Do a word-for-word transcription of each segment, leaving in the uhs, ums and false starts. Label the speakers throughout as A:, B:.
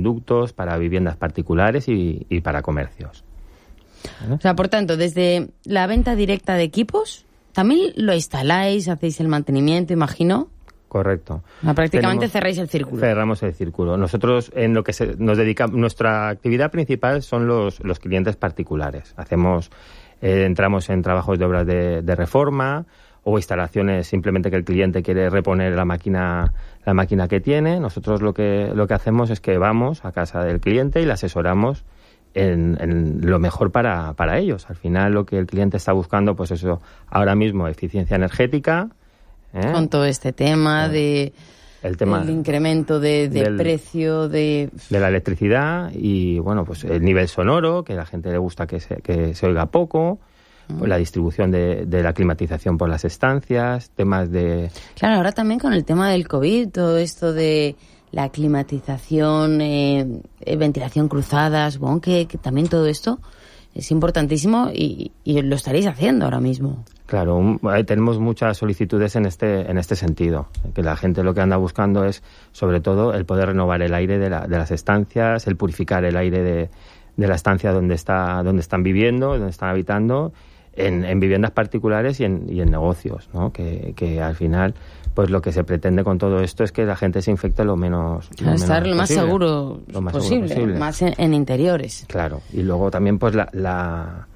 A: conductos, para viviendas particulares y, y para comercios. ¿Vale?
B: O sea, por tanto, desde la venta directa de equipos, ¿también lo instaláis, hacéis el mantenimiento, imagino?
A: Correcto.
B: O sea, prácticamente
A: Tenemos,
B: cerráis el círculo.
A: Cerramos el círculo. Nosotros en lo que se, nos dedicamos, nuestra actividad principal son los, los clientes particulares. Hacemos, eh, entramos en trabajos de obras de, de reforma o instalaciones simplemente que el cliente quiere reponer la máquina, la máquina que tiene. Nosotros lo que lo que hacemos es que vamos a casa del cliente y le asesoramos en, en lo mejor para, para ellos. Al final lo que el cliente está buscando, pues eso, ahora mismo eficiencia energética. ¿Eh?
B: Con todo este tema de
A: el tema
B: el incremento de, de
A: del,
B: precio de...
A: de la electricidad y bueno, pues el nivel sonoro, que a la gente le gusta que se, que se oiga poco, mm. pues la distribución de, de la climatización por las estancias, temas de...
B: Claro, ahora también con el tema del COVID, todo esto de la climatización, eh, ventilación cruzada, supongo que, que también todo esto es importantísimo y, y lo estaréis haciendo ahora mismo.
A: Claro, un, tenemos muchas solicitudes en este en este sentido, que la gente lo que anda buscando es, sobre todo, el poder renovar el aire de, la, de las estancias, el purificar el aire de, de la estancia donde está donde están viviendo, donde están habitando, en, en viviendas particulares y en, y en negocios, ¿no? Que, que al final, pues lo que se pretende con todo esto es que la gente se infecte lo menos, lo
B: estar
A: menos
B: lo más
A: posible,
B: seguro
A: lo más
B: posible,
A: seguro posible.
B: Más en, en interiores.
A: Claro, y luego también pues la... la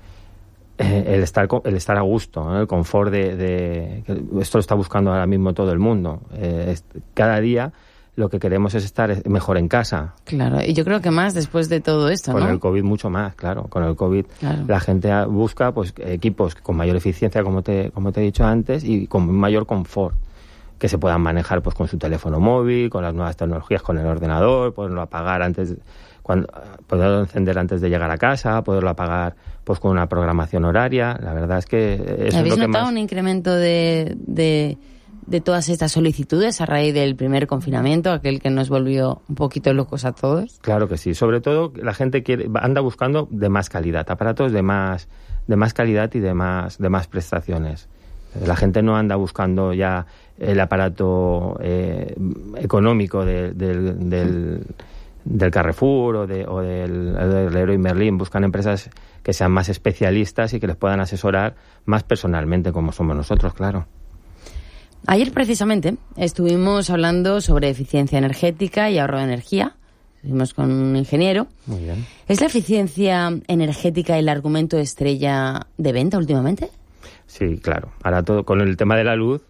A: el estar el estar a gusto, ¿no? El confort de, de esto lo está buscando ahora mismo todo el mundo. Eh, es, cada día lo que queremos es estar mejor en casa.
B: Claro, y yo creo que más después de todo esto,
A: con
B: ¿no?
A: el COVID mucho más, claro. Con el COVID claro. La gente busca pues equipos con mayor eficiencia, como te como te he dicho antes, y con mayor confort, que se puedan manejar pues con su teléfono móvil, con las nuevas tecnologías, con el ordenador, poderlo apagar antes, cuando, poderlo encender antes de llegar a casa, poderlo apagar pues con una programación horaria. La verdad es que eso
B: ¿Habéis
A: es lo que
B: notado
A: más...
B: un incremento de, de, de todas estas solicitudes a raíz del primer confinamiento, aquel que nos volvió un poquito locos a todos?
A: Claro que sí. Sobre todo la gente quiere anda buscando de más calidad, aparatos de más de más calidad y de más de más prestaciones. La gente no anda buscando ya el aparato eh, económico de, de, del, del Carrefour o, de, o del, del Leroy Merlin. Buscan empresas que sean más especialistas y que les puedan asesorar más personalmente, como somos nosotros, claro.
B: Ayer, precisamente, estuvimos hablando sobre eficiencia energética y ahorro de energía. Estuvimos con un ingeniero.
A: Muy bien.
B: ¿Es la eficiencia energética el argumento estrella de venta últimamente?
A: Sí, claro. Ahora todo con el tema de la luz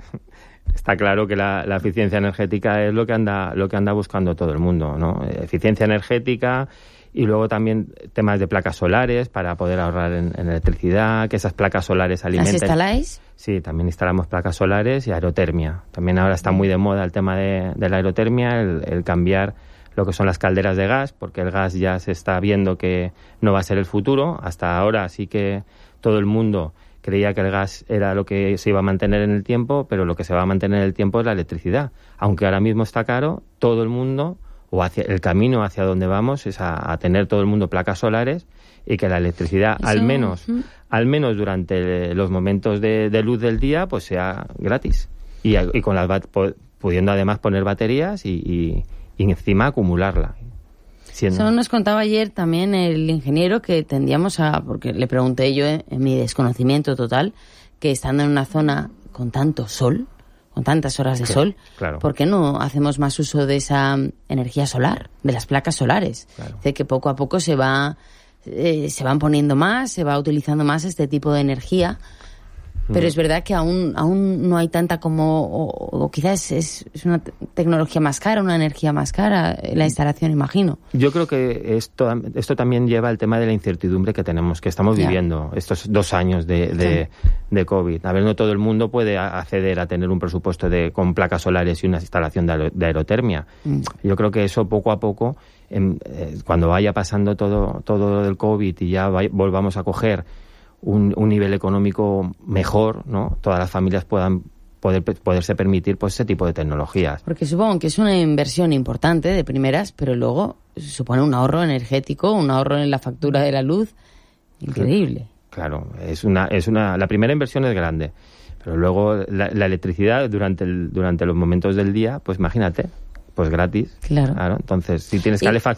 A: está claro que la, la eficiencia energética es lo que anda lo que anda buscando todo el mundo, ¿no? Eficiencia energética y luego también temas de placas solares para poder ahorrar en, en electricidad, que esas placas solares alimenten.
B: ¿Las instaláis?
A: Sí, también instalamos placas solares y aerotermia. También ahora está muy de moda el tema de, de la aerotermia, el, el cambiar lo que son las calderas de gas, porque el gas ya se está viendo que no va a ser el futuro. Hasta ahora sí que todo el mundo creía que el gas era lo que se iba a mantener en el tiempo, pero lo que se va a mantener en el tiempo es la electricidad. Aunque ahora mismo está caro, todo el mundo, o hacia el camino hacia donde vamos, es a, a tener todo el mundo placas solares y que la electricidad,
B: Eso,
A: al menos
B: ¿mm? al
A: menos durante los momentos de, de luz del día, pues sea gratis. Y, y con las pudiendo además poner baterías y, y, y encima acumularla. Siendo...
B: Eso nos contaba ayer también el ingeniero que tendíamos a, porque le pregunté yo en, en mi desconocimiento total, que estando en una zona con tanto sol, con tantas horas de
A: claro,
B: sol,
A: claro.
B: ¿por qué no hacemos más uso de esa energía solar, de las placas solares?
A: Claro.
B: Dice que poco a poco se va, eh, se van poniendo más, se va utilizando más este tipo de energía. Pero mm. es verdad que aún aún no hay tanta como, o, o quizás es, es una tecnología más cara, una energía más cara, la instalación, imagino.
A: Yo creo que esto, esto también lleva al tema de la incertidumbre que tenemos, que estamos yeah. viviendo estos dos años de, de, sí. de COVID. A ver, no todo el mundo puede acceder a tener un presupuesto de con placas solares y una instalación de, de aerotermia. Mm. Yo creo que eso poco a poco, en, eh, cuando vaya pasando todo, todo el COVID y ya vaya, volvamos a coger Un, un nivel económico mejor, ¿no? Todas las familias puedan poder poderse permitir pues ese tipo de tecnologías.
B: Porque supongo que es una inversión importante de primeras, pero luego supone un ahorro energético, un ahorro en la factura de la luz increíble.
A: Claro, es una es una la primera inversión es grande, pero luego la, la electricidad durante el, durante los momentos del día, pues imagínate, pues gratis.
B: Claro.
A: claro. Entonces, si tienes
B: y,
A: calefacción